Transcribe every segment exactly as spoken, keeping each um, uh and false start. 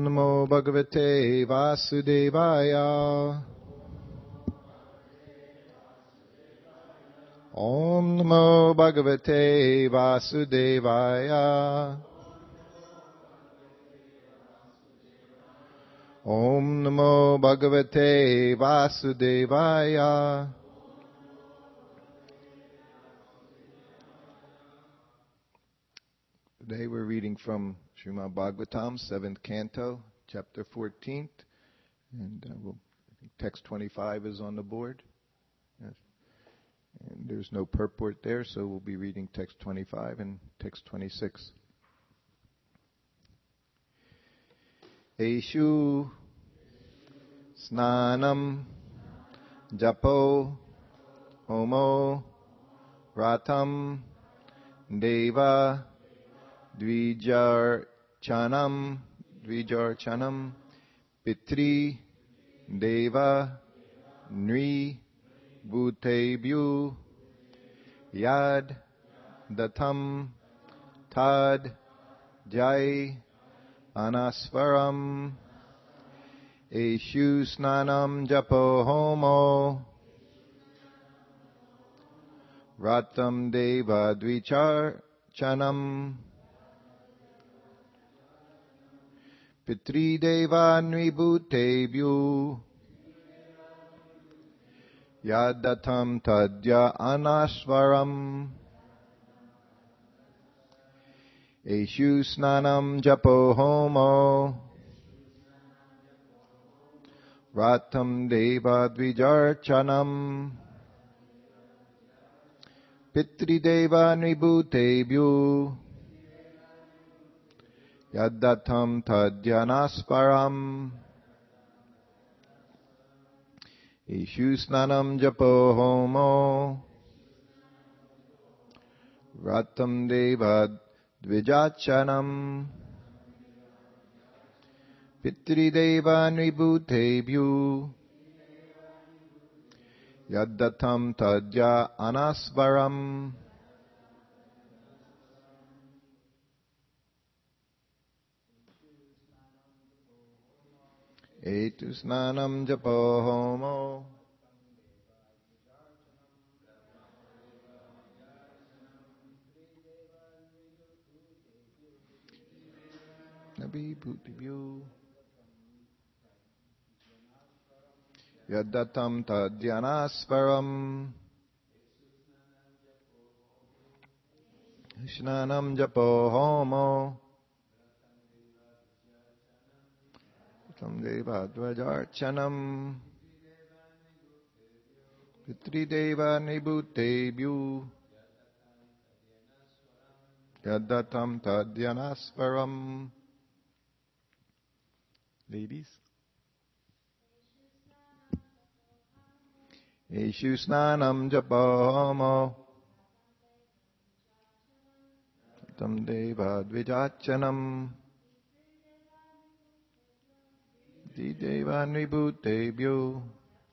Om Namo Bhagavate Vasudevaya. Om Namo Bhagavate Vasudevaya. Om Namo Bhagavate Vasudevaya. Today we're reading from Srimad Bhagavatam, seventh canto, chapter fourteenth, and uh, we'll, I think text twenty-five is on the board. Yes. And there's no purport there, so we'll be reading text twenty-five and text twenty-six. Eshu snanam japo homo ratam deva dvijarchanam dvijarchanam pitri deva nri bhutebhyu yad datam tad jai anasvaram eshu snanam japo homo ratam deva dvicharchanam pitri deva nvibhutebhyu yadatam tadya anasvaram eshu snanam japo homo ratam deva dvijarchanam pitri deva nvibhutebhyu yadatam tadya anasvaram eshu snanam japo homo ratam deva dvijarchanam pitri deva nvibhutebhyu yadatam tadya anasvaram etu snanam japo homo nvibhutebhyu yadatam tadyanasvaram snanam japo homo ratam deva dvijarchanam pitri deva nvibhutebhyu yadatam tadyanasvaram. Ladies. Eshu snanam japo homo ratam deva dvijarchanam pitri deva nvibhutebhyu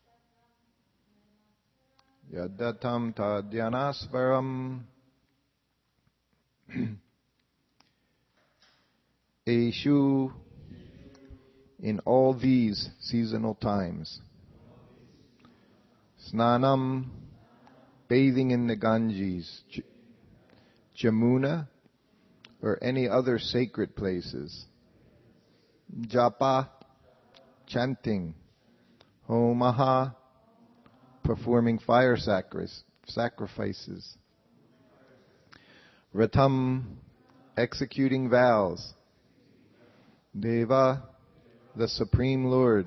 yadatam tadyanasvaram. Eshu in all these seasonal times. Snanam, bathing in the Ganges, J- Jamuna, or any other sacred places. Japa, chanting. Homaha, performing fire sacri- sacrifices. Ratam, executing vows. Deva, the Supreme Lord.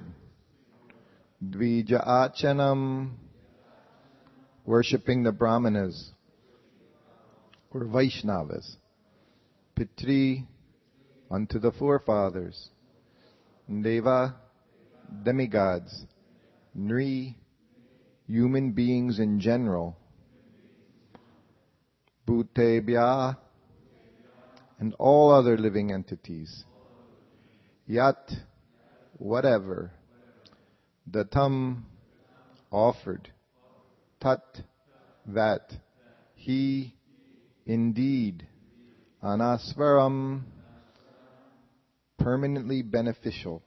Dvijaachanam, worshipping the Brahmanas or Vaishnavas. Pitri, unto the forefathers. Deva, demigods. Nri, human beings in general. Bhutebhya, and all other living entities. Yat, whatever. Datam, offered. Tat, that. He, indeed. Anasvaram, permanently beneficial.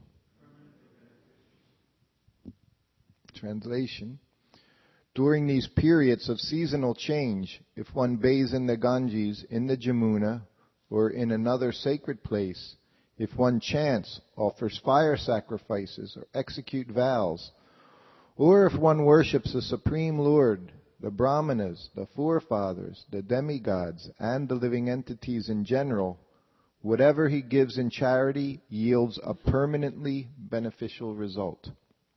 Translation. During these periods of seasonal change, if one bathes in the Ganges, in the Jamuna, or in another sacred place, if one chants, offers fire sacrifices, or execute vows, or if one worships the Supreme Lord, the Brahmanas, the forefathers, the demigods, and the living entities in general, whatever he gives in charity yields a permanently beneficial result.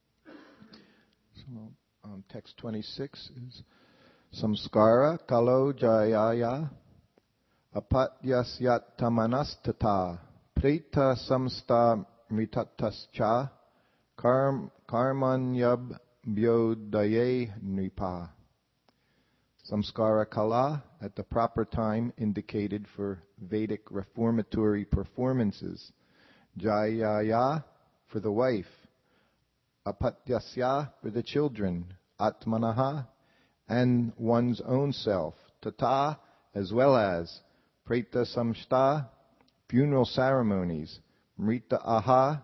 So, um, text twenty-six is Samskara kalo jayaya apatyasya tamanastata preta samsta mritatascha karm, karmanyab byodaye nipa. Samskara kala, at the proper time indicated for Vedic reformatory performances. Jayaya, for the wife. Apatyasya, for the children. Atmanaha, and one's own self. Tata, as well as. Preta samsta, funeral ceremonies. Mrita aha,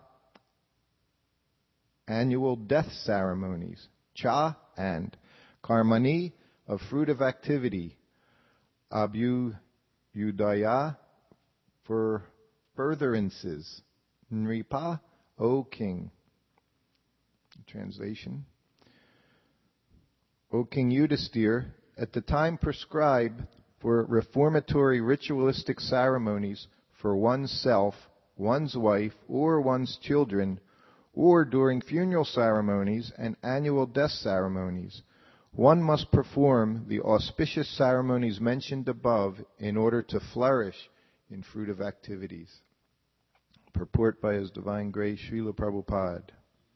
annual death ceremonies. Cha, and. Karmani, of fruit of activity. Abhu Udaya, for furtherances. Nripa, O king. Translation. O King Yudhisthira, at the time prescribed for reformatory ritualistic ceremonies for one's self, one's wife, or one's children, or during funeral ceremonies and annual death ceremonies, one must perform the auspicious ceremonies mentioned above in order to flourish in fruit of activities. Purport by His Divine Grace Srila Prabhupada.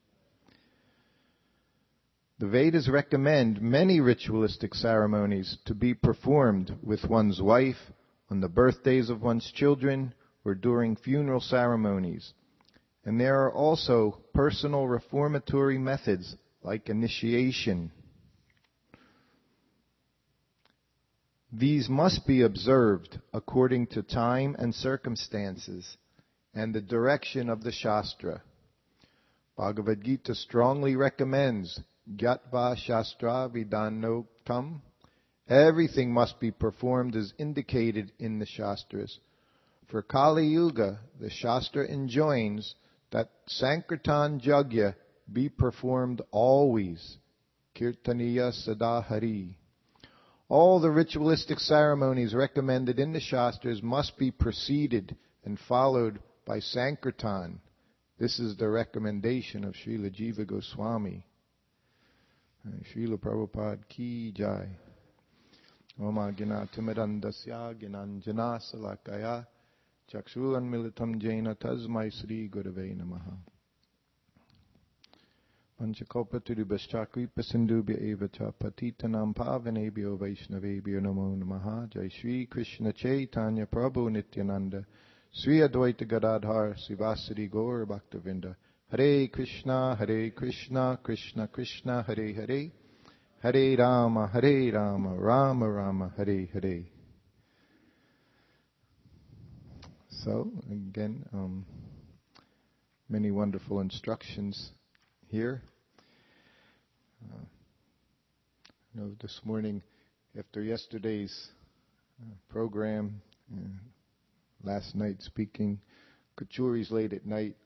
The Vedas recommend many ritualistic ceremonies to be performed with one's wife, on the birthdays of one's children, or during funeral ceremonies. And there are also personal reformatory methods like initiation. These must be observed according to time and circumstances and the direction of the Shastra. Bhagavad Gita strongly recommends Gyatva Shastra Vidhanoktam. Everything must be performed as indicated in the Shastras. For Kali Yuga, the Shastra enjoins that Sankirtan Yajna be performed always. Kirtaniya Sadahari. All the ritualistic ceremonies recommended in the Shastras must be preceded and followed by Sankirtan. This is the recommendation of Srila Jiva Goswami. Srila Prabhupada ki jai. Oma gina timirandasya ginanjana salakaya chakshulan militam jaina tasmai sri gurave namaha. Panchakalpatarubhaschakripa sindhubhya eva cha patitanam pavanebhyo vaishnavebhyo namo namaha. Jai Shri Krishna Chaitanya Prabhu Nityananda Sri Advaita Gadadhar Sivasari Gaur Bhaktavinda. Hare Krishna, Hare Krishna, Krishna Krishna, Hare Hare, Hare Rama, Hare Rama, Rama Rama, Hare Hare. So, again, um, many wonderful instructions here. Uh, you know, this morning, after yesterday's uh, program, uh, last night speaking, Kachuri's late at night.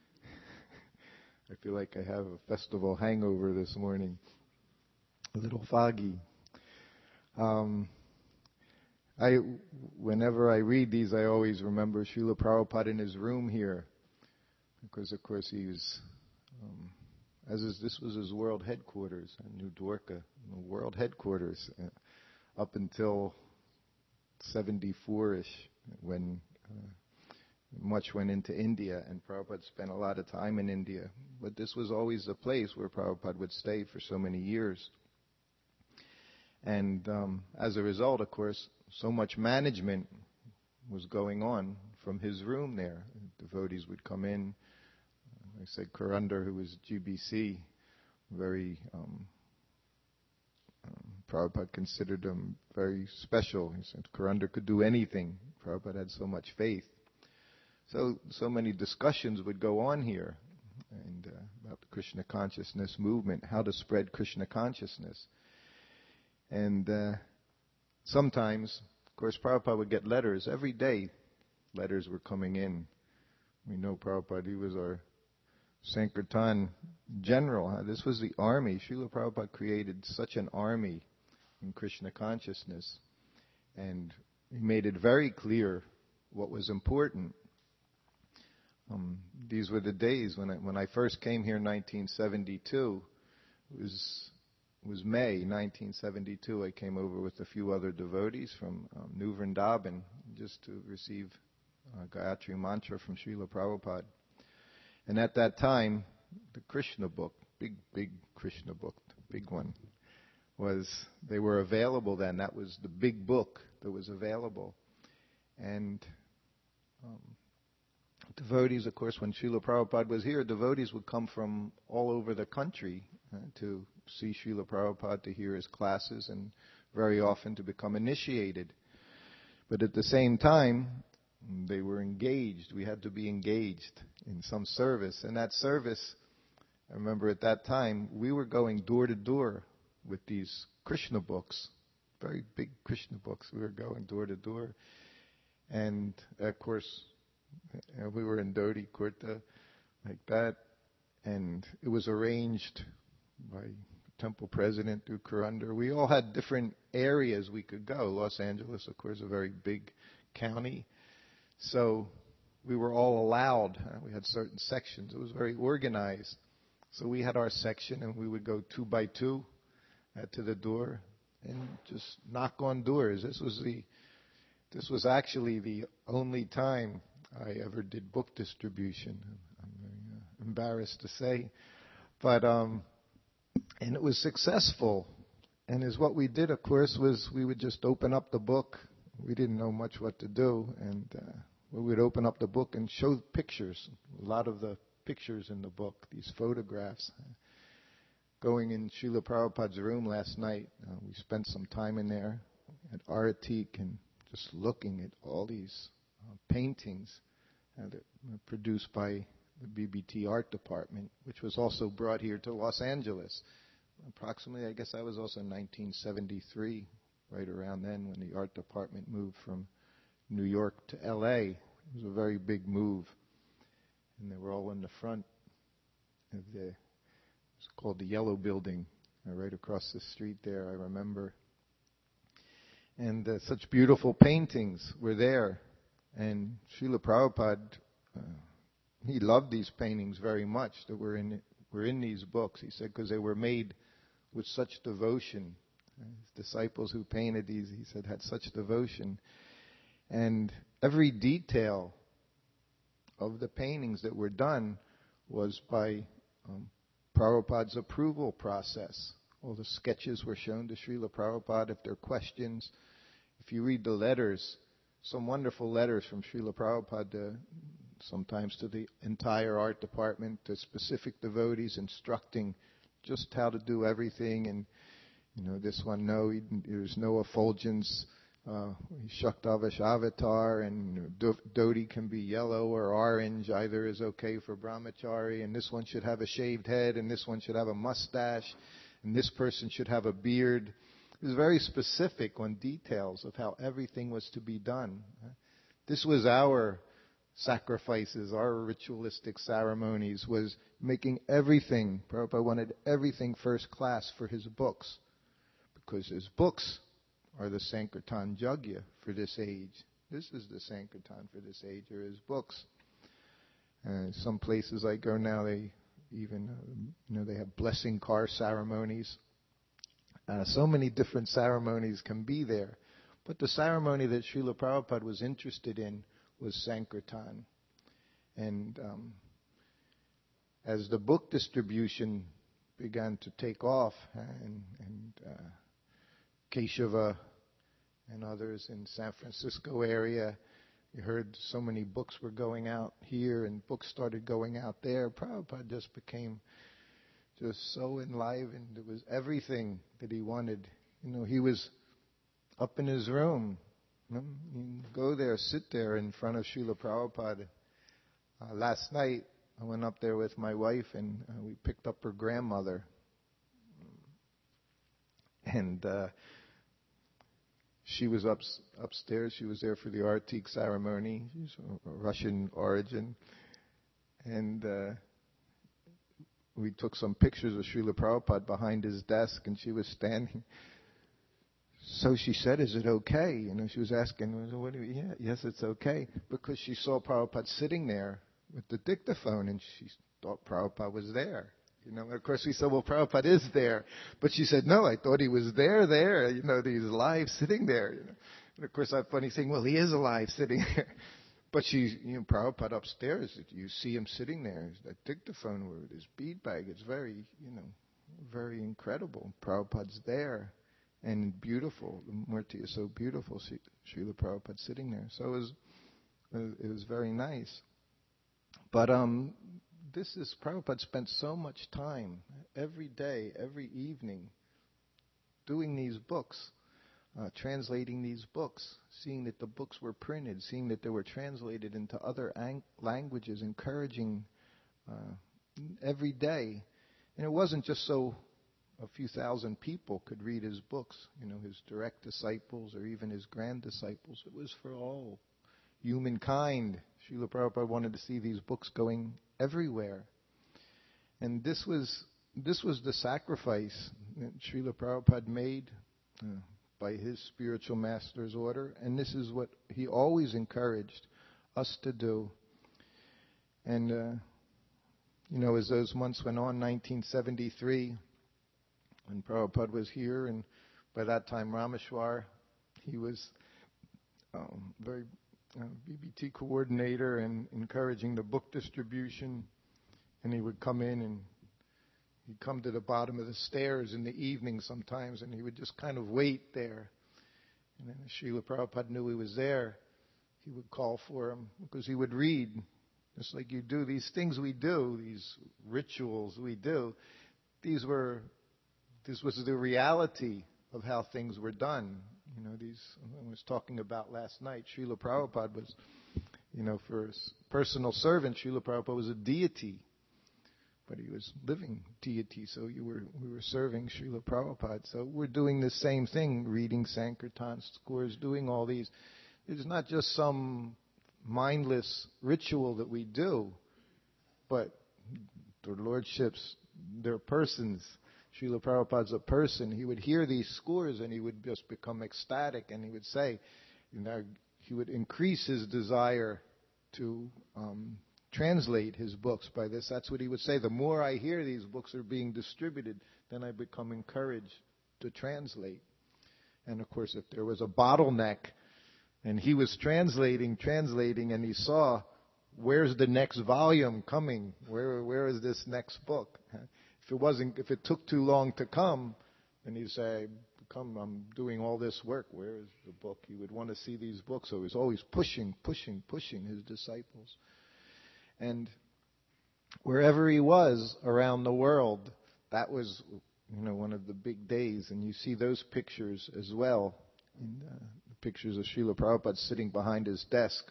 I feel like I have a festival hangover this morning. A little foggy. Um, I, whenever I read these, I always remember Srila Prabhupada in his room here, because of course he was, um, as is, this was his world headquarters in New Dwarka, world headquarters, uh, up until seventy-four-ish, when uh, much went into India, and Prabhupada spent a lot of time in India. But this was always the place where Prabhupada would stay for so many years. And um, as a result, of course, so much management was going on from his room there. Devotees would come in. I said Kurandar, who was G B C, very, um, um, Prabhupada considered him very special. He said Kurandar could do anything. Prabhupada had so much faith. So, so many discussions would go on here and uh, about the Krishna consciousness movement, how to spread Krishna consciousness. And uh, sometimes, of course, Prabhupada would get letters. Every day, letters were coming in. We know Prabhupada, he was our Sankirtan general. This was the army. Srila Prabhupada created such an army in Krishna consciousness. And he made it very clear what was important. Um, these were the days when I, when I first came here in nineteen seventy-two. It was, it was May nineteen seventy-two. I came over with a few other devotees from um, New Vrindavan just to receive uh, Gayatri Mantra from Srila Prabhupada. And at that time, the Krishna book, big, big Krishna book, the big one, was, they were available then. That was the big book that was available. And um, devotees, of course, when Srila Prabhupada was here, devotees would come from all over the country uh, to see Srila Prabhupada, to hear his classes, and very often to become initiated. But at the same time, they were engaged. We had to be engaged in some service. And that service, I remember at that time, we were going door to door with these Krishna books, very big Krishna books. We were going door to door. And, of course, you know, we were in Dodi Kurta, like that. And it was arranged by temple president through Kuranda. We all had different areas we could go. Los Angeles, of course, a very big county. So we were all allowed. Uh, we had certain sections. It was very organized. So we had our section, and we would go two by two uh, to the door and just knock on doors. This was the, this was actually the only time I ever did book distribution. I'm very uh, embarrassed to say, but um, and it was successful. And as what we did, of course, was we would just open up the book. We didn't know much what to do, and uh, we would open up the book and show pictures. A lot of the pictures in the book, these photographs. Going in Srila Prabhupada's room last night, uh, we spent some time in there at Aratik and just looking at all these uh, paintings uh, that were produced by the B B T art department, which was also brought here to Los Angeles. Approximately, I guess I was also in nineteen seventy-three, right around then when the art department moved from New York to L A. It was a very big move. And they were all in the front of the, it's called the Yellow Building, uh, right across the street there, I remember. And uh, such beautiful paintings were there. And Srila Prabhupada, uh, he loved these paintings very much that were in, were in these books. He said, because they were made with such devotion. His disciples who painted these, he said, had such devotion. And every detail of the paintings that were done was by um, Prabhupada's approval process. All the sketches were shown to Srila Prabhupada. If there are questions, if you read the letters, some wonderful letters from Srila Prabhupada, to, sometimes to the entire art department, to specific devotees, instructing just how to do everything. And, you know, this one, no, he, there's no effulgence. Uh, Shaktavash avatar, and Dodi can be yellow or orange. Either is okay for brahmachari, and this one should have a shaved head, and this one should have a mustache, and this person should have a beard. It was very specific on details of how everything was to be done. This was our sacrifices, our ritualistic ceremonies, was making everything. Prabhupada wanted everything first class for his books, because his books are the Sankirtan Yajna for this age. This is the Sankirtan for this age, or his books. Uh, some places I go now, they even, uh, you know, they have blessing car ceremonies. Uh, so many different ceremonies can be there. But the ceremony that Srila Prabhupada was interested in was Sankirtan. And um, as the book distribution began to take off, uh, and, and uh, Keshava and others in San Francisco area, you heard so many books were going out here and books started going out there. Prabhupada just became just so enlivened. It was everything that he wanted. You know, he was up in his room. You know, he'd go there, sit there in front of Srila Prabhupada, Uh, last night, I went up there with my wife, and uh, we picked up her grandmother. And uh, she was up, upstairs. She was there for the Artik ceremony. She's of Russian origin. And uh, we took some pictures of Srila Prabhupada behind his desk, and she was standing. So she said, "Is it okay?" You know, she was asking, "What do you, yeah, yes, it's okay," because she saw Prabhupada sitting there with the dictaphone, and she thought Prabhupada was there. You know, and of course we said, "Well, Prabhupada is there," but she said, "No, I thought he was there, there. You know, he's alive, sitting there." You know, and of course I'm funny saying, "Well, he is alive, sitting there." But she's, you know, Prabhupada upstairs. You see him sitting there. That dictaphone with his bead bag. It's very, you know, very incredible. Prabhupada's there. And beautiful. The Murti is so beautiful. Srila Prabhupada sitting there. So it was, it was very nice. But um, this is, Prabhupada spent so much time, every day, every evening, doing these books, uh, translating these books, seeing that the books were printed, seeing that they were translated into other ang- languages, encouraging uh, every day. And it wasn't just so a few thousand people could read his books, you know, his direct disciples or even his grand disciples. It was for all humankind. Srila Prabhupada wanted to see these books going everywhere. And this was this was the sacrifice that Srila Prabhupada made uh, by his spiritual master's order. And this is what he always encouraged us to do. And, uh, you know, as those months went on, nineteen seventy-three, when Prabhupada was here, and by that time Rameshwar, he was um, very uh, B B T coordinator and encouraging the book distribution. And he would come in and he'd come to the bottom of the stairs in the evening sometimes, and he would just kind of wait there. And then Srila Prabhupada knew he was there. He would call for him because he would read, just like you do. These things we do, these rituals we do, these were This was the reality of how things were done. You know, these I was talking about last night. Srila Prabhupada was, you know, for a personal servant, Srila Prabhupada was a deity, but he was living deity. So you were we were serving Srila Prabhupada. So we're doing the same thing, reading Sankirtan scores, doing all these. It's not just some mindless ritual that we do, but the lordships, they're persons. Srila Prabhupada's a person. He would hear these scores and he would just become ecstatic, and he would say, you know, he would increase his desire to um, translate his books by this. That's what he would say. The more I hear these books are being distributed, then I become encouraged to translate. And of course, if there was a bottleneck and he was translating, translating, and he saw, where's the next volume coming? Where, where is this next book? If it wasn't, if it took too long to come, then he'd say, "Come, I'm doing all this work. Where is the book?" He would want to see these books, so he was always pushing, pushing, pushing his disciples. And wherever he was around the world, that was, you know, one of the big days. And you see those pictures as well, in uh, the pictures of Srila Prabhupada sitting behind his desk,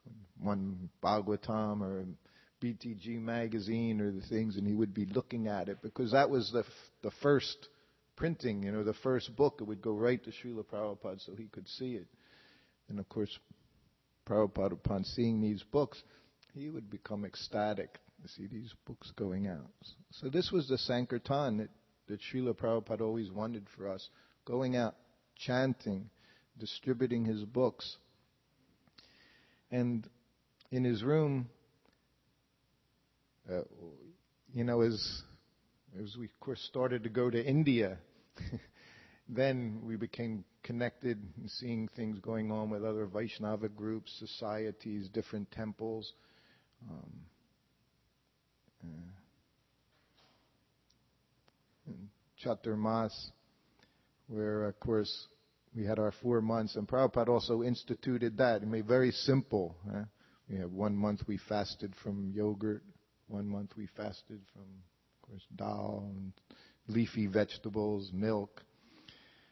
one Bhagavatam or B T G magazine or the things, and he would be looking at it because that was the f- the first printing, you know, the first book. It would go right to Srila Prabhupada so he could see it. And of course, Prabhupada, upon seeing these books, he would become ecstatic to see these books going out. So this was the Sankirtan that, that Srila Prabhupada always wanted for us, going out, chanting, distributing his books. And in his room, Uh, you know, as as we, of course, started to go to India, then we became connected and seeing things going on with other Vaishnava groups, societies, different temples. Um, uh, in Chaturmas, where, of course, we had our four months, and Prabhupada also instituted that. It made it very simple. Huh? We have one month we fasted from yogurt. One month we fasted from, of course, dal and leafy vegetables, milk.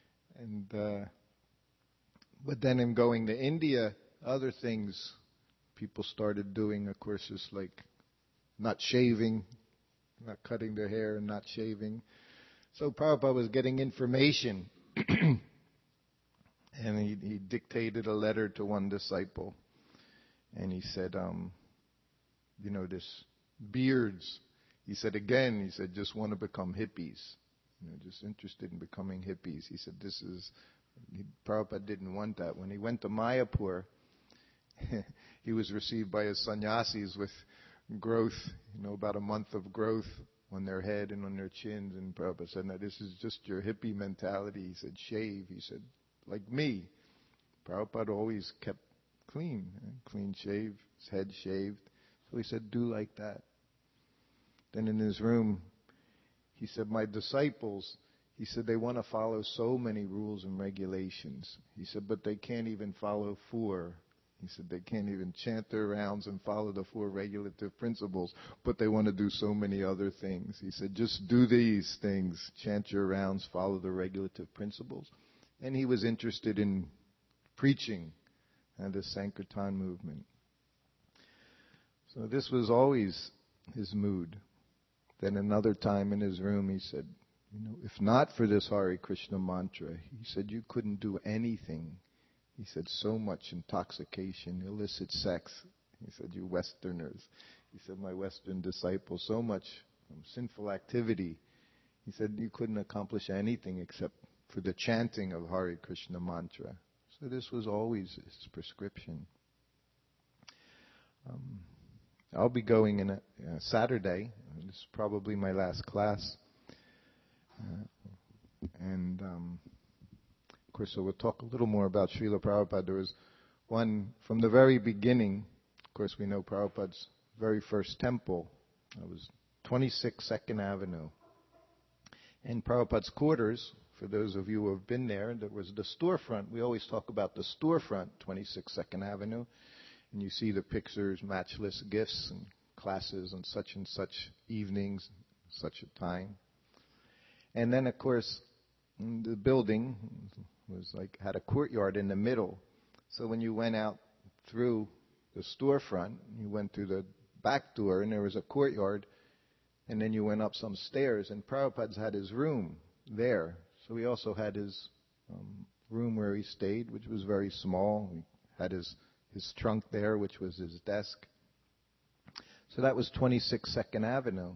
And uh, but then in going to India, other things people started doing, of course, this like not shaving, not cutting their hair and not shaving. So Prabhupada was getting information, and he, he dictated a letter to one disciple, and he said, um, you know, this beards, he said again, he said, just want to become hippies, you know, just interested in becoming hippies. He said, this is, he, Prabhupada didn't want that. When he went to Mayapur, he was received by his sannyasis with growth, you know, about a month of growth on their head and on their chins. And Prabhupada said, no, this is just your hippie mentality. He said, shave. He said, like me. Prabhupada always kept clean, clean shave, his head shaved. So he said, do like that. Then in his room, he said, my disciples, he said, they want to follow so many rules and regulations. He said, but they can't even follow four. He said, they can't even chant their rounds and follow the four regulative principles, but they want to do so many other things. He said, just do these things, chant your rounds, follow the regulative principles. And he was interested in preaching and the Sankirtan movement. So this was always his mood. Then another time in his room he said, you know, if not for this Hare Krishna mantra, he said, you couldn't do anything. He said, so much intoxication, illicit sex. He said, you Westerners. He said, my Western disciples, so much um, sinful activity. He said, you couldn't accomplish anything except for the chanting of Hare Krishna mantra. So this was always his prescription. Um, I'll be going in a, uh, Saturday. This is probably my last class. Uh, and... Um, Of course, so we'll talk a little more about Srila Prabhupada. There was one from the very beginning. Of course, we know Prabhupada's very first temple. It was twenty-six Second Avenue. And Prabhupada's quarters, for those of you who have been there, there was the storefront. We always talk about the storefront, twenty-six Second Avenue. And you see the pictures, matchless gifts and classes on such and such evenings, such a time. And then, of course, the building was like, had a courtyard in the middle. So when you went out through the storefront, you went through the back door and there was a courtyard, and then you went up some stairs, and Prabhupada's had his room there. So he also had his um, room where he stayed, which was very small. He had his, his trunk there, which was his desk. So that was twenty-six Second Avenue.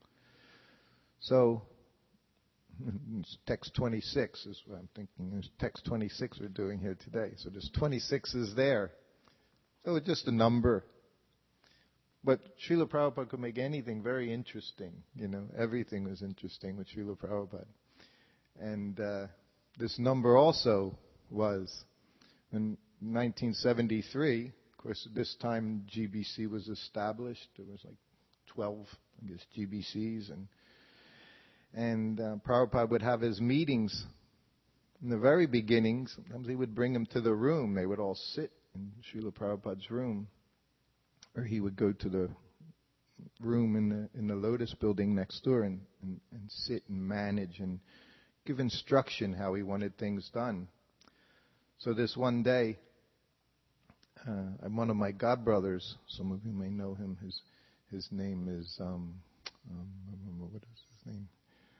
So text twenty-six is what I'm thinking. There's text twenty-six we're doing here today. So there's twenty-six is there. So it's just a number. But Srila Prabhupada could make anything very interesting. You know, everything was interesting with Srila Prabhupada. And uh, this number also was in nineteen seventy-three. Of course, at this time G B C was established. There was like twelve, I guess, G B Cs, and And uh, Prabhupada would have his meetings. In the very beginning, sometimes he would bring them to the room. They would all sit in Srila Prabhupada's room. Or he would go to the room in the in the Lotus building next door and, and, and sit and manage and give instruction how he wanted things done. So this one day, uh, one of my godbrothers, some of you may know him, his, his name is, um, um, what is his name?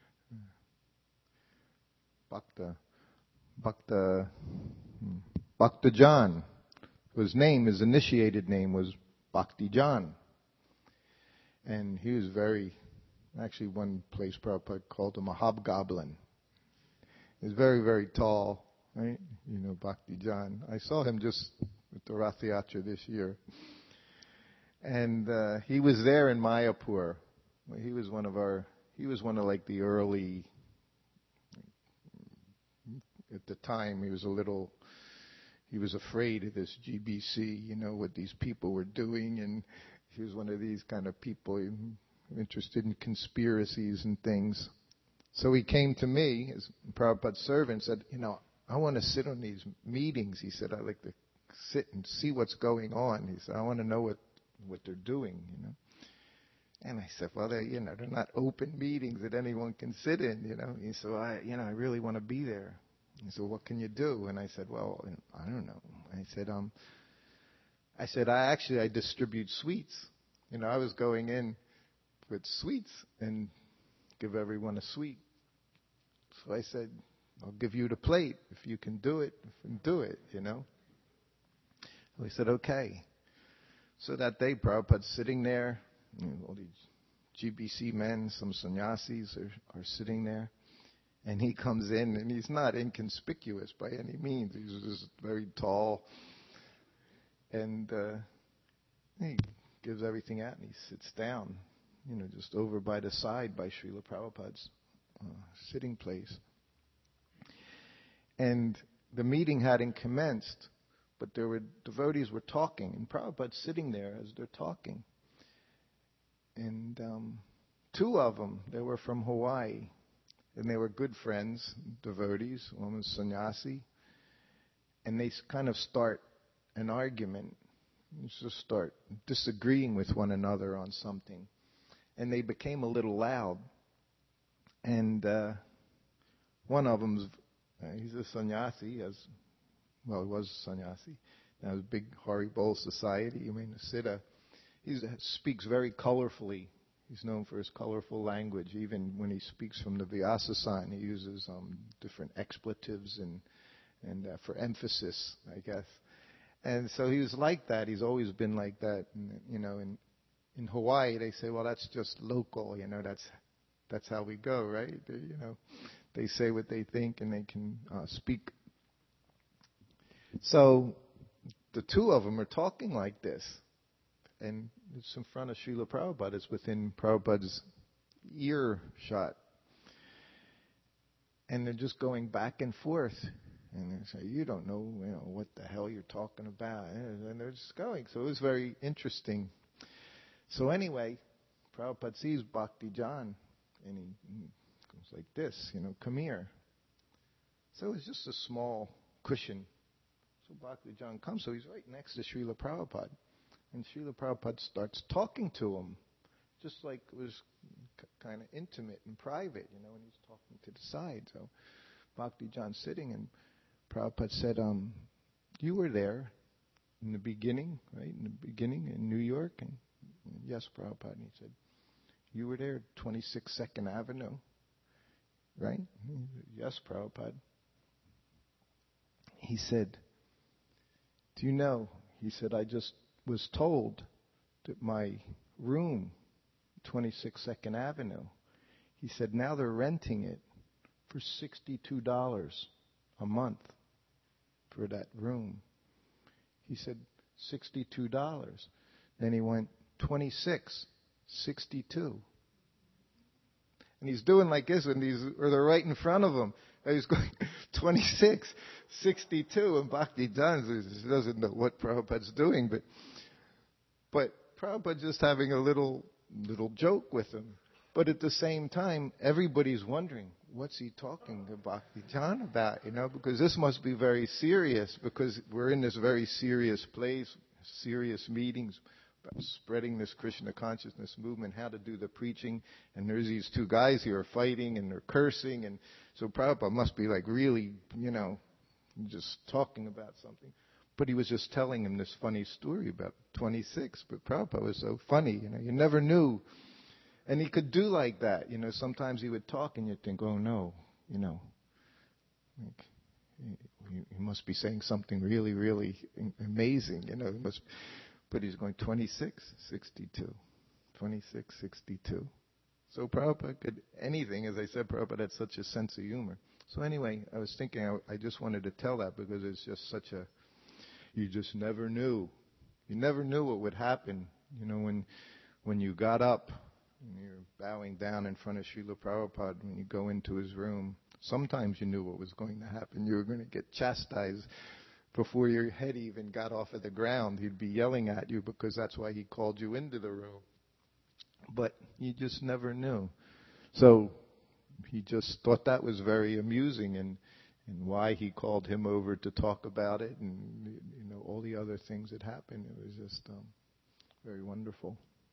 Bhakta, Bhakta, Bhakta John. His name, his initiated name was Bhakti John. And he was very, actually one place Prabhupada called him a hobgoblin. He was very, very tall, right? You know, Bhakti John. I saw him just at the Rath Yatra this year. And uh, he was there in Mayapur. He was one of our, he was one of like the early, at the time he was a little, he was afraid of this G B C, you know, what these people were doing, and he was one of these kind of people interested in conspiracies and things. So he came to me, as Prabhupada's servant, said, you know, I want to sit on these meetings. He said, I'd like to sit and see what's going on. He said, I want to know what, what they're doing, you know. And I said, well, they're, you know, they're not open meetings that anyone can sit in, you know. He said, well, I, you know, I really want to be there. He said, what can you do? And I said, well, I don't know. I said, um, I said, I actually, I distribute sweets. You know, I was going in with sweets and give everyone a sweet. So I said, I'll give you the plate. If you can do it, do it, you know. So he said, okay. So that day, Prabhupada's sitting there. You know, all these G B C men, some sannyasis are, are sitting there. And he comes in, and he's not inconspicuous by any means. He's just very tall. And uh, he gives everything out, and he sits down, you know, just over by the side by Srila Prabhupada's uh, sitting place. And the meeting hadn't commenced, but there were devotees were talking, and Prabhupada's sitting there as they're talking. And um, two of them, they were from Hawaii, and they were good friends, devotees. One was sannyasi, and they kind of start an argument. They just start disagreeing with one another on something, and they became a little loud. And uh, one of them's uh, he's a sannyasi, as well, he was a sannyasi. Now, his big Haribol society, I mean, Siddha. He speaks very colorfully. He's known for his colorful language. Even when he speaks from the Vyasa sign, he uses um, different expletives and and uh, for emphasis, I guess. And so he was like that. He's always been like that. And, you know, in in Hawaii, they say, well, that's just local. You know, that's that's how we go, right? They, you know, they say what they think, and they can uh, speak. So the two of them are talking like this. And it's in front of Srila Prabhupada. It's within Prabhupada's earshot. And they're just going back and forth. And they say, you don't know, you know what the hell you're talking about. And they're just going. So it was very interesting. So anyway, Prabhupada sees Bhakti John. And he, he goes like this, you know, come here. So it's just a small cushion. So Bhakti John comes. So he's right next to Srila Prabhupada. And Srila Prabhupada starts talking to him, just like it was c- kind of intimate and private, you know, and he's talking to the side. So Bhakti John's sitting, and Prabhupada said, um, you were there in the beginning, right, in the beginning in New York? And, and yes, Prabhupada. And he said, you were there at twenty-six Second Avenue, right? He said, yes, Prabhupada. He said, do you know, he said, I just was told that my room, twenty-six Second Avenue, he said, now they're renting it for sixty-two dollars a month for that room. He said, sixty-two dollars. Then he went, twenty-six, sixty-two. And he's doing like this, and these, or they're right in front of him. And he's going, twenty-six, sixty-two, and Bhakti doesn't know what Prabhupada's doing, but But Prabhupada just having a little little joke with him. But at the same time, everybody's wondering, what's he talking to Bhakti John about? You know, because this must be very serious, because we're in this very serious place, serious meetings, about spreading this Krishna consciousness movement, how to do the preaching. And there's these two guys here fighting, and they're cursing. And so Prabhupada must be like really, you know, just talking about something. But he was just telling him this funny story about twenty-six. But Prabhupada was so funny, you know, you never knew. And he could do like that, you know. Sometimes he would talk and you'd think, oh no, you know, like, he, he must be saying something really, really amazing, you know. He must, but he's going twenty-six, sixty-two, twenty-six, sixty-two. So Prabhupada could anything, as I said, Prabhupada had such a sense of humor. So anyway, I was thinking I, I just wanted to tell that because it's just such a, you just never knew. You never knew what would happen. You know, when when you got up and you're bowing down in front of Srila Prabhupada, when you go into his room, sometimes you knew what was going to happen. You were going to get chastised before your head even got off of the ground. He'd be yelling at you because that's why he called you into the room. But you just never knew. So he just thought that was very amusing, and and why he called him over to talk about it, and you know all the other things that happened. It was just um, very wonderful.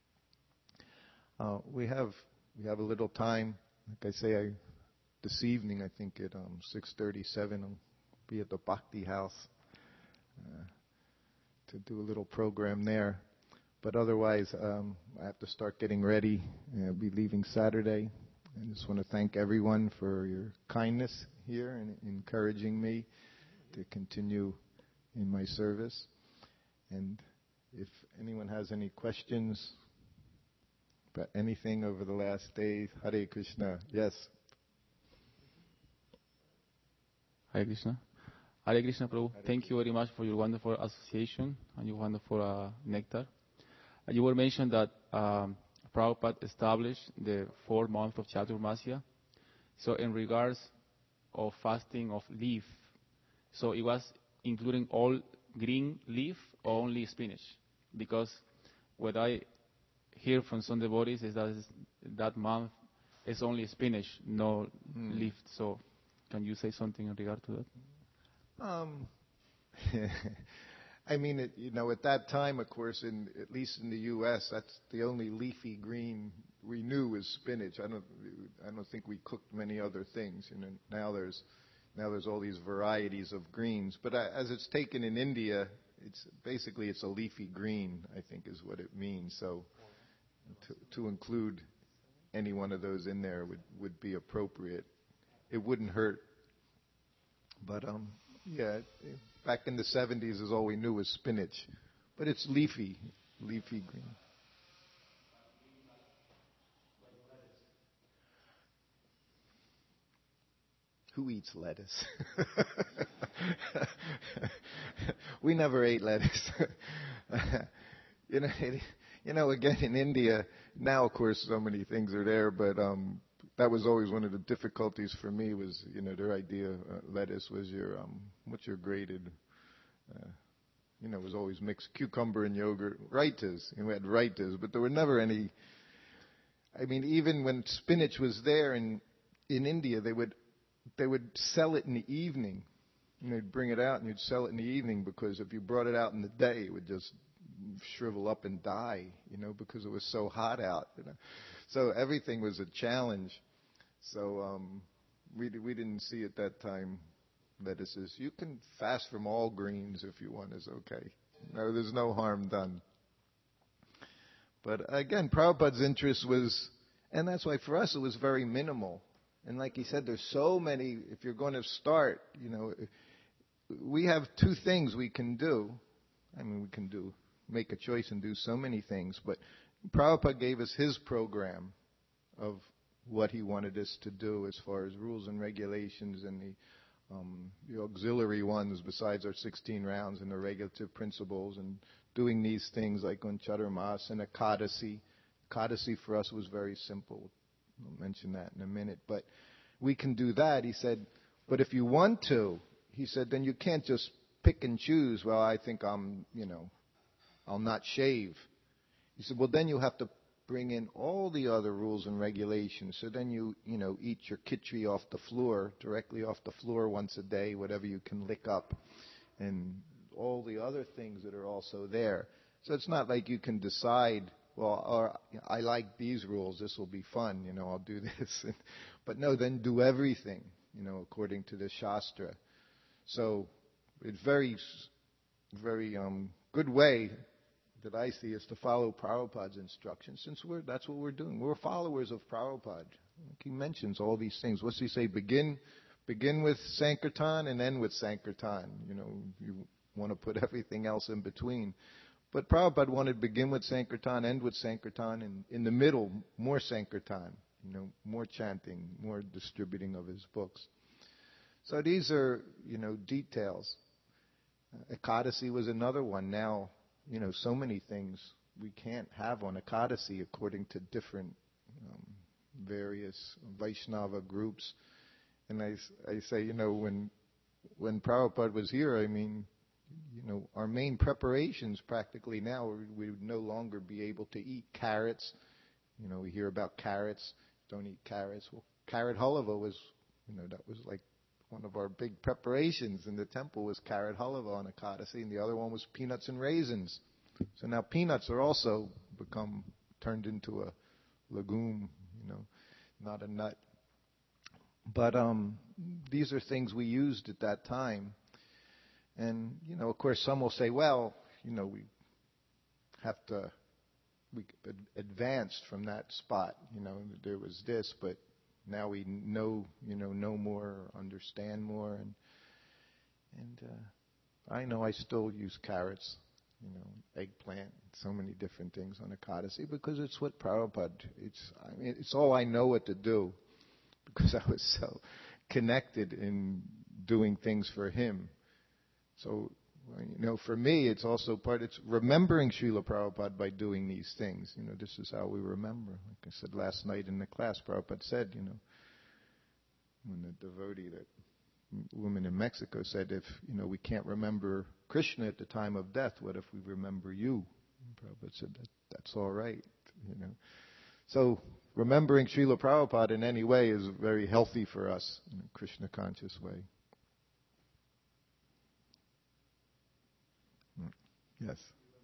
Uh, we have we have a little time. Like I say, I, this evening I think at um, six thirty-seven I'll be at the Bhakti House. Uh, to do a little program there. But otherwise, um, I have to start getting ready. I'll be leaving Saturday. I just want to thank everyone for your kindness here and encouraging me to continue in my service. And if anyone has any questions about anything over the last days, Hare Krishna. Yes. Hare Krishna. Hare Krishna, Prabhu. Hare Thank Krishna. You very much for your wonderful association and your wonderful uh, nectar. Uh, you were mentioned that um, Prabhupada established the four month of Chaturmasya. So in regards of fasting of leaf, so it was including all green leaf or only spinach? Because what I hear from some devotees is that that month is only spinach, no mm. leaf. So can you say something in regard to that? Um, I mean, it, you know, at that time, of course, in at least in the U S, that's the only leafy green we knew was spinach. I don't, I don't think we cooked many other things. You know, now there's, now there's all these varieties of greens. But uh, as it's taken in India, it's basically it's a leafy green, I think, is what it means. So to, to include any one of those in there would, would be appropriate. It wouldn't hurt. But um, yeah. It, Back in the seventies, is all we knew was spinach. But it's leafy, leafy green. Who eats lettuce? We never ate lettuce. you know, it, you know, again, in India, now, of course, so many things are there, but um, that was always one of the difficulties for me was, you know, their idea, uh, lettuce was your, um, what's your graded, uh, you know, it was always mixed cucumber and yogurt, raitas, and we had raitas, but there were never any, I mean, even when spinach was there in, in India, they would, they would sell it in the evening, and they'd bring it out and you'd sell it in the evening because if you brought it out in the day, it would just shrivel up and die, you know, because it was so hot out, you know. So everything was a challenge. So um, we we didn't see at that time lettuces. You can fast from all greens if you want, is okay. No, there's no harm done. But again, Prabhupada's interest was, and that's why for us it was very minimal. And like he said, there's so many, if you're going to start, you know, we have two things we can do. I mean, we can do, make a choice and do so many things, but Prabhupada gave us his program of what he wanted us to do as far as rules and regulations and the, um, the auxiliary ones besides our sixteen rounds and the regulative principles and doing these things like on Chaturmas and Ekadasi. Ekadasi for us was very simple. I'll mention that in a minute. But we can do that. He said, but if you want to, he said, then you can't just pick and choose. Well, I think I'm, you know, I'll not shave. He said, well, then you have to bring in all the other rules and regulations. So then you, you know, eat your khichdi off the floor, directly off the floor once a day, whatever you can lick up, and all the other things that are also there. So it's not like you can decide, well, or, you know, I like these rules, this will be fun, you know, I'll do this. But no, then do everything, you know, according to the Shastra. So it's very, very um, good way that I see is to follow Prabhupada's instructions, since we're, that's what we're doing. We're followers of Prabhupada. Like he mentions all these things. What's he say? Begin, begin with Sankirtan and end with Sankirtan. You know, you want to put everything else in between. But Prabhupada wanted to begin with Sankirtan, end with Sankirtan, and in the middle, more Sankirtan. You know, more chanting, more distributing of his books. So these are, you know, details. Uh, Ekadasi was another one. Now, you know, so many things we can't have on Ekadasi according to different um, various Vaishnava groups. And I, I say, you know, when when Prabhupada was here, I mean, you know, our main preparations practically now, we would no longer be able to eat carrots. You know, we hear about carrots, don't eat carrots. Well, carrot halava was, you know, that was like one of our big preparations in the temple was carrot halava on Ekadasi, and the other one was peanuts and raisins. So now peanuts are also become turned into a legume, you know, not a nut. But um, these are things we used at that time. And, you know, of course, some will say, well, you know, we have to, we advanced from that spot. You know, there was this, but now we know, you know, know more, understand more, and and uh, I know I still use carrots, you know, eggplant, so many different things on Ekadasi because it's what Prabhupada. It's I mean, it's all I know what to do because I was so connected in doing things for him. So, you know, for me, it's also part. It's remembering Srila Prabhupada by doing these things. You know, this is how we remember. Like I said last night in the class, Prabhupada said, you know, when the devotee, that woman in Mexico said, if, you know, we can't remember Krishna at the time of death, what if we remember you? And Prabhupada said, that, that's all right, you know. So remembering Srila Prabhupada in any way is very healthy for us in a Krishna conscious way. Yes.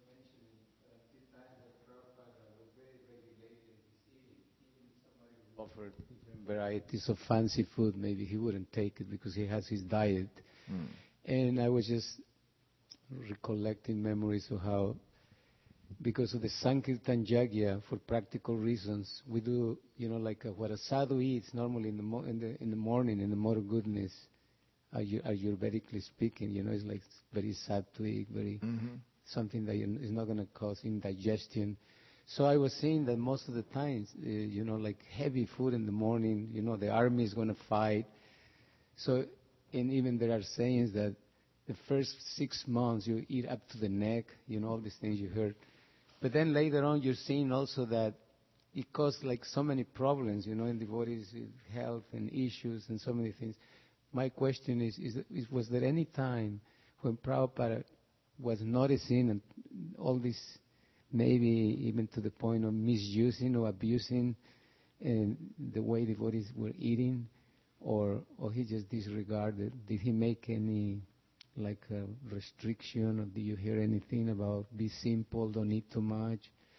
Offered varieties of fancy food, maybe he wouldn't take it because he has his diet. Mm. And I was just recollecting memories of how, because of the Sankirtan Yagya, for practical reasons, we do, you know, like a, what a sadhu eats normally in the, mo- in the in the morning, in the mode of goodness, Ayurvedically speaking, you know, it's like very sad to eat, very mm-hmm. something that is not going to cause indigestion. So I was saying that most of the times, uh, you know, like heavy food in the morning, you know, the army is going to fight. So, and even there are sayings that the first six months you eat up to the neck, you know, all these things you heard. But then later on you're seeing also that it caused like so many problems, you know, in the body's health and issues and so many things. My question is, is, is was there any time when Prabhupada was noticing all this, maybe even to the point of misusing or abusing uh, the way the devotees were eating, or or he just disregarded? Did he make any like a restriction, or do you hear anything about be simple, don't eat too much?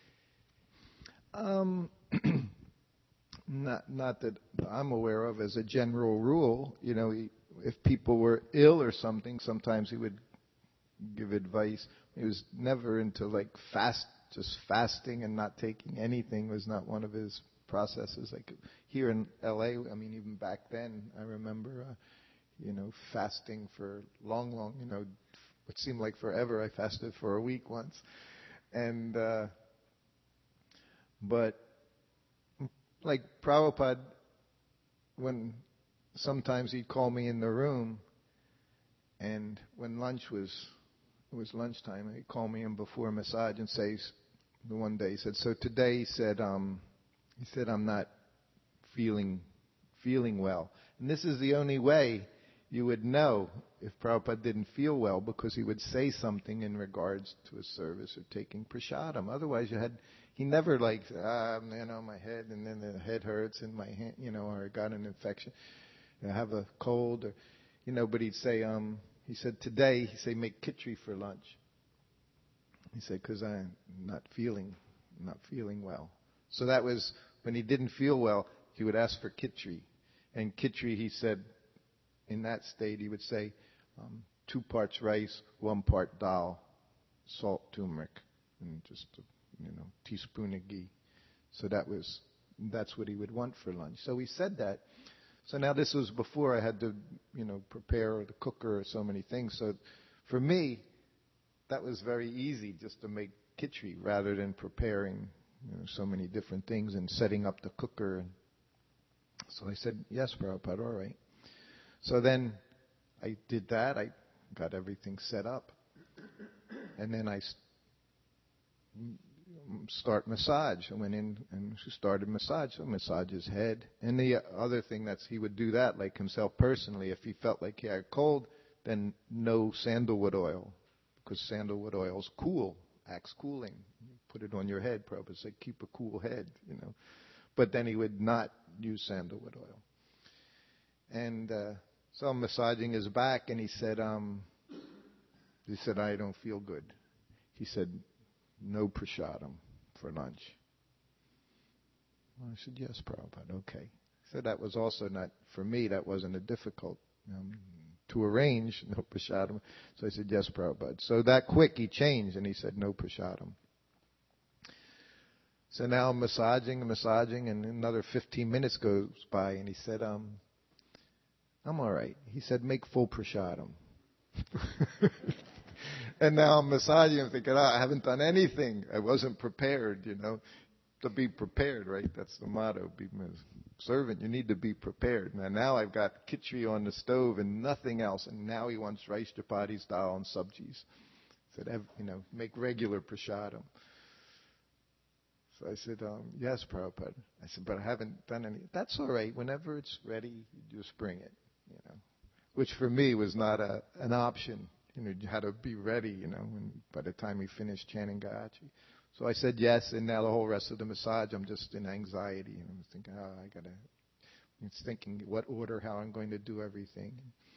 Um, not not that I'm aware of as a general rule. You know, he, if people were ill or something, sometimes he would give advice. He was never into like fast. Just fasting and not taking anything was not one of his processes. Like here in L A, I mean, even back then, I remember, uh, you know, fasting for long, long, you know, what seemed like forever. I fasted for a week once. And, uh, but, like Prabhupada, when sometimes he'd call me in the room, and when lunch was, it was lunchtime, he'd call me in before massage and say, the one day he said, so today he said, um, he said, I'm not feeling feeling well. And this is the only way you would know if Prabhupada didn't feel well, because he would say something in regards to a service or taking prasadam. Otherwise you had, he never like, ah, you know, my head, and then the head hurts and my hand, you know, or I got an infection, I have a cold, or, you know, but he'd say, um, he said, today, he said, make khichdi for lunch. He said, because I'm not feeling, not feeling well. So that was, when he didn't feel well, he would ask for khichdi. And khichdi, he said, in that state, he would say, um, two parts rice, one part dal, salt, turmeric, and just a, you know, teaspoon of ghee. So that was, that's what he would want for lunch. So he said that. So now this was before I had to, you know, prepare the cooker or so many things. So for me, that was very easy, just to make khichdi rather than preparing, you know, so many different things and setting up the cooker. And so I said, yes, Prabhupada, all right. So then I did that. I got everything set up. And then I start massage. I went in and started massage. So massage his head. And the other thing that's, he would do that like himself personally. If he felt like he had a cold, then no sandalwood oil. Because sandalwood oil is cool, acts cooling. You put it on your head, Prabhupada said, keep a cool head, you know. But then he would not use sandalwood oil. And uh, so I'm massaging his back, and he said, um, he said, I don't feel good. He said, no prasadam for lunch. Well, I said, yes, Prabhupada, okay. So that was also not, for me, that wasn't a difficult, um, to arrange, no prasadam. So I said, yes, Prabhupada. So that quick he changed and he said, no prasadam. So now I'm massaging and massaging, and another fifteen minutes goes by, and he said, um, I'm all right. He said, make full prasadam. And now I'm massaging and thinking, oh, I haven't done anything. I wasn't prepared, you know. To be prepared, right? That's the motto. Be a servant. You need to be prepared. Now, now I've got khichdi on the stove and nothing else. And now he wants rice chapatis, dal, and sabjis. Said, you know, make regular prasadam. So I said, um, yes, Prabhupada. I said, but I haven't done any. That's all right. Whenever it's ready, you just bring it, you know. Which for me was not a an option. You know, you had to be ready, you know, when, by the time we finished chanting Gayatri. So I said yes, and now the whole rest of the massage, I'm just in anxiety. And I'm thinking, oh, I got to, I'm thinking what order, how I'm going to do everything.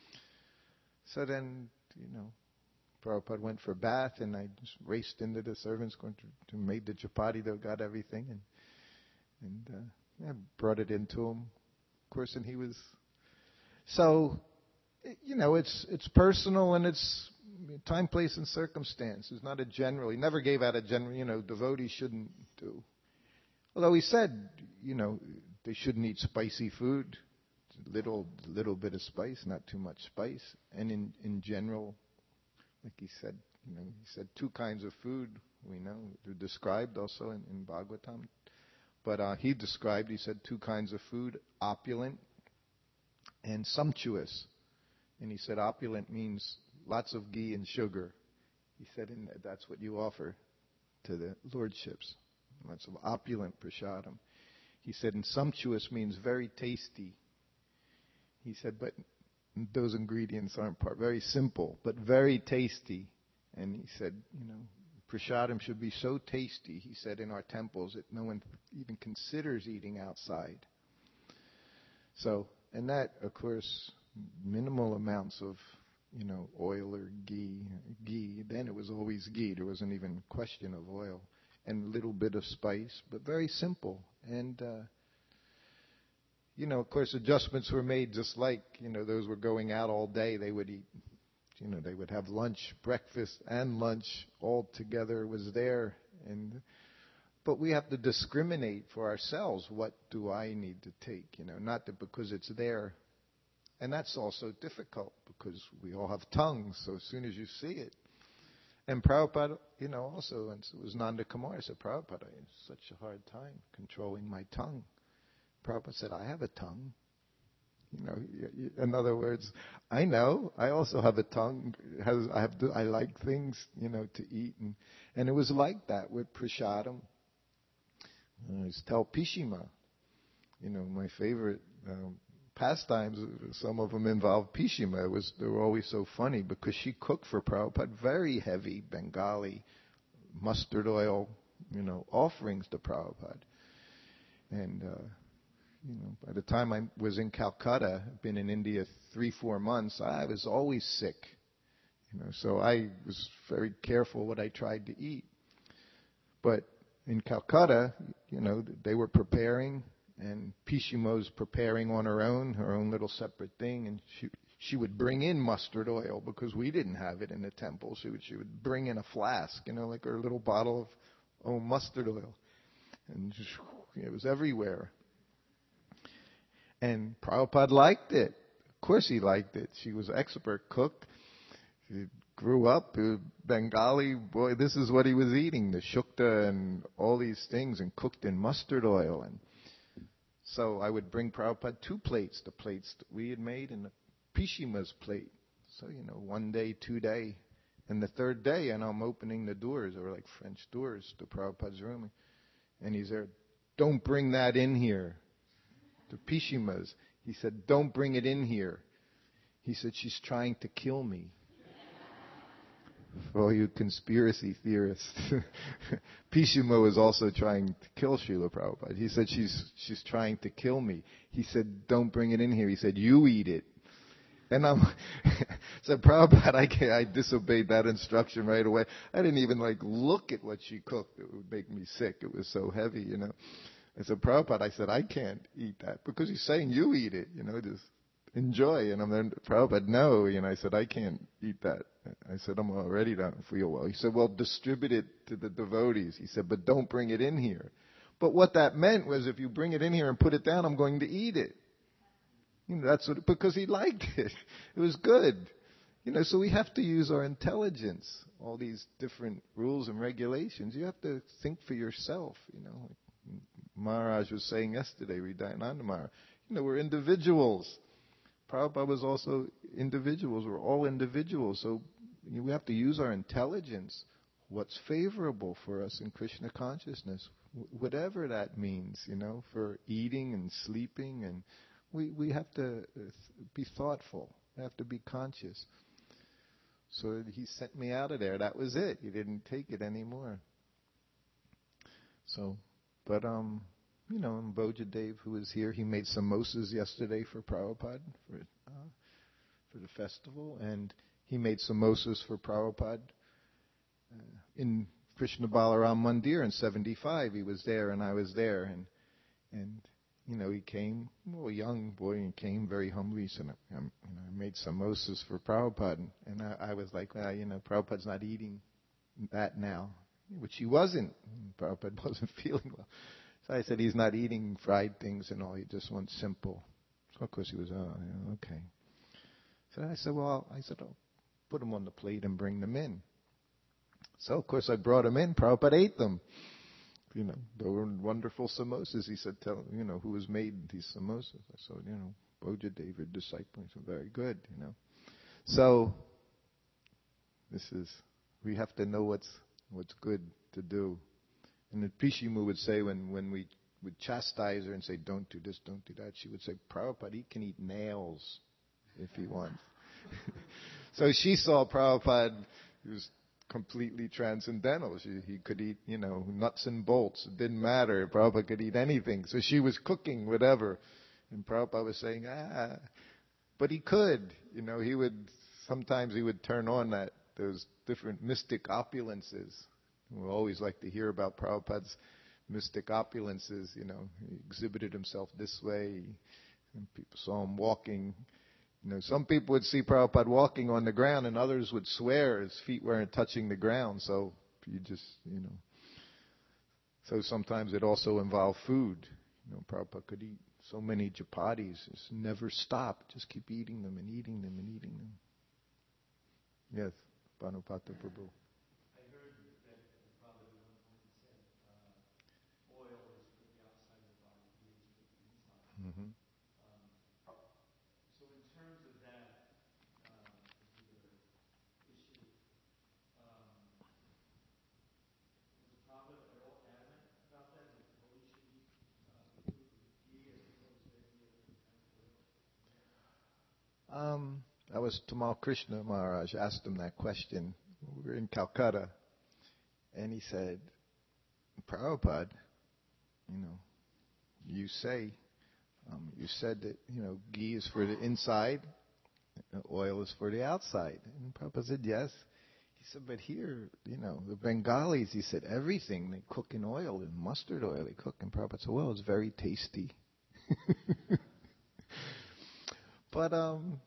So then, you know, Prabhupada went for a bath, and I just raced into the servants, going to, to make the chapati, they got everything, and and uh, yeah, brought it into him, of course, and he was, so, you know, it's it's personal, and it's time, place, and circumstance. It's not a general. He never gave out a general, you know, devotees shouldn't do. Although he said, you know, they shouldn't eat spicy food, little little bit of spice, not too much spice, and in in general. Like he said, you know, he said two kinds of food, we know, they're described also in, in Bhagavatam. But uh, he described, he said two kinds of food, opulent and sumptuous. And he said opulent means lots of ghee and sugar. He said and that's what you offer to the lordships, lots of opulent prasadam. He said and sumptuous means very tasty. He said, but those ingredients aren't part, very simple, but very tasty. And he said, you know, prasadam should be so tasty, he said, in our temples that no one even considers eating outside. So, and that, of course, minimal amounts of, you know, oil or ghee. Ghee, then it was always ghee. There wasn't even a question of oil. And a little bit of spice, but very simple. And, uh, you know, of course, adjustments were made just like, you know, those were going out all day. They would eat, you know, they would have lunch, breakfast, and lunch all together was there. And but we have to discriminate for ourselves. What do I need to take? You know, not that because it's there. And that's also difficult because we all have tongues. So as soon as you see it. And Prabhupada, you know, also, and it was Nanda Kumar said, Prabhupada, I had such a hard time controlling my tongue. Prabhupada said, I have a tongue. You know, in other words, I know, I also have a tongue. Has, I have to, I like things, you know, to eat. And, and it was like that with prasadam. I always tell Pishima, you know, my favorite um, pastimes, some of them involved Pishima. It was, they were always so funny because she cooked for Prabhupada very heavy Bengali mustard oil, you know, offerings to Prabhupada. And, uh, you know, by the time I was in Calcutta, I've been in India three, four months, I was always sick. You know, so I was very careful what I tried to eat. But in Calcutta, you know, they were preparing, and Pishimo's preparing on her own, her own little separate thing, and she she would bring in mustard oil because we didn't have it in the temple. She would she would bring in a flask, you know, like her little bottle of oh mustard oil, and just, it was everywhere. And Prabhupada liked it. Of course he liked it. She was an expert cook. She grew up Bengali. Boy, this is what he was eating, the shukta and all these things, and cooked in mustard oil. And so I would bring Prabhupada two plates, the plates that we had made and the Pishima's plate. So, you know, one day, two day. And the third day, and I'm opening the doors, they were like French doors to Prabhupada's room. And he's there, don't bring that in here. To Pishima's. He said, don't bring it in here. He said, she's trying to kill me. For all you conspiracy theorists, Pishima was also trying to kill Srila Prabhupada. He said, she's she's trying to kill me. He said, don't bring it in here. He said, you eat it. And I'm said, Prabhupada, I, can't, I disobeyed that instruction right away. I didn't even like look at what she cooked. It would make me sick. It was so heavy, you know. I said, Prabhupada, I said, I can't eat that because he's saying you eat it, you know. Just, enjoy. And I'm there, Prabhupada, no. You know, I said, I can't eat that. I said, I'm already don't feel well. He said, well, distribute it to the devotees. He said, but don't bring it in here. But what that meant was if you bring it in here and put it down, I'm going to eat it. You know, that's what, because he liked it. It was good. You know, so we have to use our intelligence. All these different rules and regulations. You have to think for yourself, you know. Maharaj was saying yesterday, Hridayananda Maharaj, you know, we're individuals. Prabhupada was also individuals. We're all individuals. So you know, we have to use our intelligence. What's favorable for us in Krishna consciousness, w- whatever that means, you know, for eating and sleeping. And we, we have to be thoughtful. We have to be conscious. So he sent me out of there. That was it. He didn't take it anymore. So, but, um, you know, and Bojadev, who was here, he made samosas yesterday for Prabhupada, for, uh, for the festival. And he made samosas for Prabhupada uh, in Krishna Balaram Mandir in seventy-five. He was there and I was there. And, and you know, he came, well, a young boy, and came very humbly. He said, I'm, you know, I made samosas for Prabhupada. And I, I was like, well, you know, Prabhupada's not eating that now, which he wasn't. Prabhupada wasn't feeling well. So I said, he's not eating fried things and all. He just wants simple. So of course he was, oh, yeah, okay. So I said, well, I said, I'll put them on the plate and bring them in. So of course I brought them in. Prabhupada ate them. You know, they were wonderful samosas. He said, tell, you know, who has made these samosas? I said, you know, Bojadev, your disciple. He said, very good, you know. So, this is, we have to know what's what's good to do. And the Pishimu would say when, when we would chastise her and say, don't do this, don't do that, she would say, Prabhupada, he can eat nails if he wants. So she saw Prabhupada, he was completely transcendental. She, he could eat, you know, nuts and bolts. It didn't matter. Prabhupada could eat anything. So she was cooking whatever. And Prabhupada was saying, ah. But he could. You know, he would, sometimes he would turn on that, those different mystic opulences. We always like to hear about Prabhupada's mystic opulences. You know, he exhibited himself this way. And people saw him walking. You know, some people would see Prabhupada walking on the ground, and others would swear his feet weren't touching the ground. So you just, you know. So sometimes it also involved food. You know, Prabhupada could eat so many chapatis, just never stop, just keep eating them and eating them and eating them. Yes, Bhanupata Prabhu. I heard that the Prabhupada at one point said uh, oil is for the outside of the body, ghee is for the inside. Mm-hmm. So in terms of that uh, particular issue, um, was Prabhupada at all adamant about that, that devotees should eat uh, food with ghee as opposed to any other kind of oil? Um, that was Tamal Krishna Maharaj asked him that question. We were in Calcutta, and he said, Prabhupada, you know, you say, um, you said that, you know, ghee is for the inside, oil is for the outside. And Prabhupada said, yes. He said, but here, you know, the Bengalis, he said, everything they cook in oil, in mustard oil they cook. And Prabhupada said, well, it's very tasty. But um,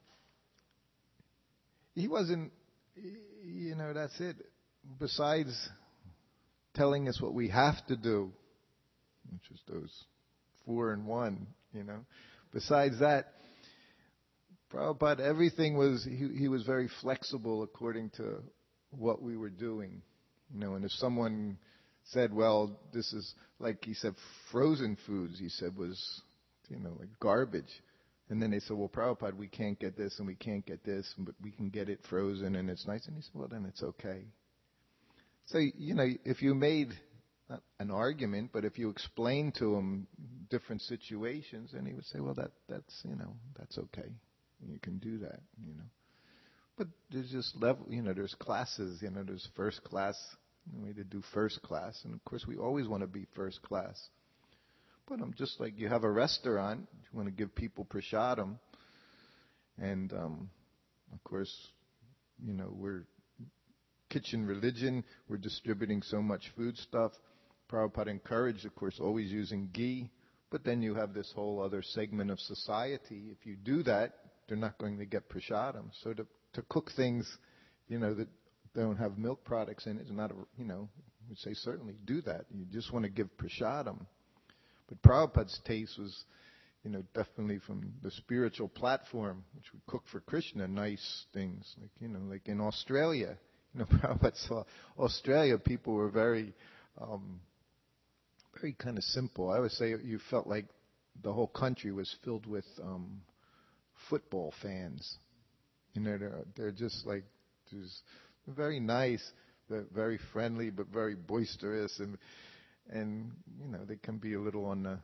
he wasn't, you know, that's it. Besides telling us what we have to do, which is those four and one, you know. Besides that, Prabhupada, everything was, he, he was very flexible according to what we were doing. You know, and if someone said, well, this is, like he said, frozen foods, he said, was, you know, like garbage. And then they said, well, Prabhupada, we can't get this and we can't get this, but we can get it frozen and it's nice. And he said, well, then it's okay. So, you know, if you made not an argument, but if you explained to him different situations, then he would say, well, that that's, you know, that's okay. You can do that, you know. But there's just level, you know, there's classes, you know, there's first class, you know, we to do first class. And, of course, we always want to be first class. But I'm just like you have a restaurant, you want to give people prasadam. And, um, of course, you know, we're kitchen religion. We're distributing so much food stuff. Prabhupada encouraged, of course, always using ghee. But then you have this whole other segment of society. If you do that, they're not going to get prasadam. So to to cook things, you know, that don't have milk products in it is not, a, you know, we say certainly do that. You just want to give prasadam. But Prabhupada's taste was, you know, definitely from the spiritual platform, which we cook for Krishna, nice things. Like, you know, like in Australia, you know, Prabhupada saw Australia, people were very, um, very kind of simple. I would say you felt like the whole country was filled with um, football fans. You know, they're, they're just like, just very nice, but very friendly, but very boisterous, and and you know they can be a little on the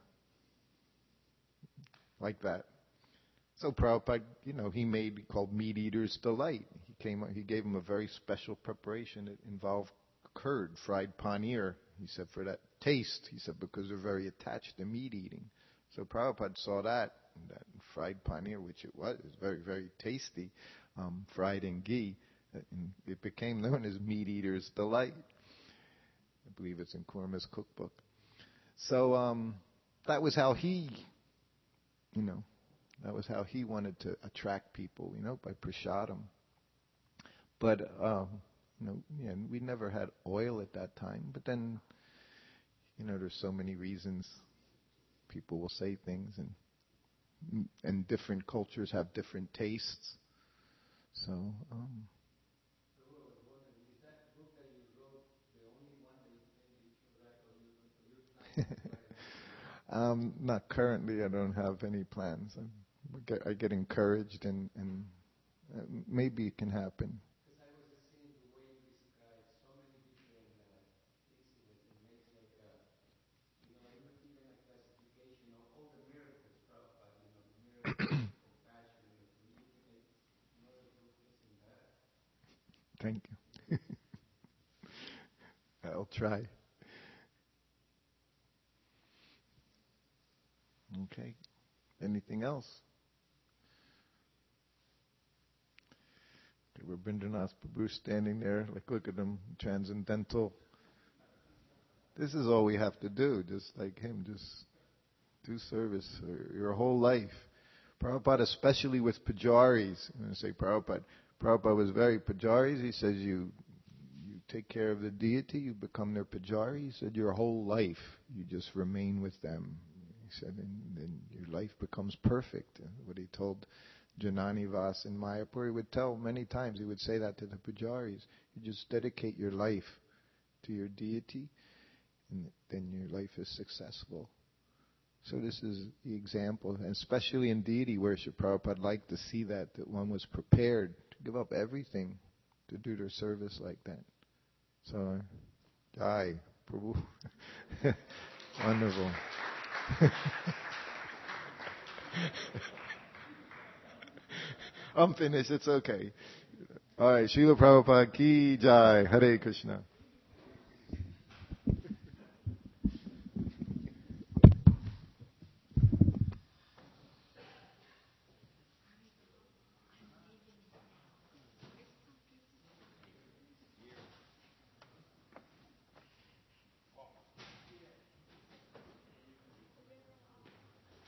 like that. So Prabhupada, you know, he made called Meat Eater's Delight. He came, he gave him a very special preparation. It involved curd, fried paneer. He said for that taste. He said because they're very attached to meat eating. So Prabhupada saw that, and that fried paneer, which it was, is very very tasty, um, fried in ghee. And it became known as Meat Eater's Delight. I believe it's in Kurma's cookbook. So um, that was how he, you know, that was how he wanted to attract people, you know, by prasadam. But, um, you know, yeah, we never had oil at that time. But then, you know, there's so many reasons people will say things, and and different cultures have different tastes. So, um, um, not currently. I don't have any plans. I get, I get encouraged, and, and uh, maybe it can happen. Because I was just seeing the way you describe so many different uh, incidents, it makes like a, you know, even, even a classification of all the miracles, Prabhupada, you know, the miracles of compassion, you know, to me, like, another book isn't that. Thank you. I'll try. Okay. Anything else? Okay, we're Rabindranath Prabhu standing there. Like, look at him, transcendental. This is all we have to do, just like him. Just do service for your whole life. Prabhupada, especially with pujaris. I'm going to say Prabhupada. Prabhupada was very pujaris. He says you you take care of the deity, you become their pujari. He said your whole life, you just remain with them. He said, and then your life becomes perfect. What he told Janani Vas in Mayapur, he would tell many times, he would say that to the pujaris. You just dedicate your life to your deity, and then your life is successful. So this is the example, and especially in deity worship, Prabhupada liked to see that, that one was prepared to give up everything to do their service like that. So, Jai, Prabhu. Wonderful. I'm finished, it's okay. Alright, Srila Prabhupada ki Jai, Hare Krishna.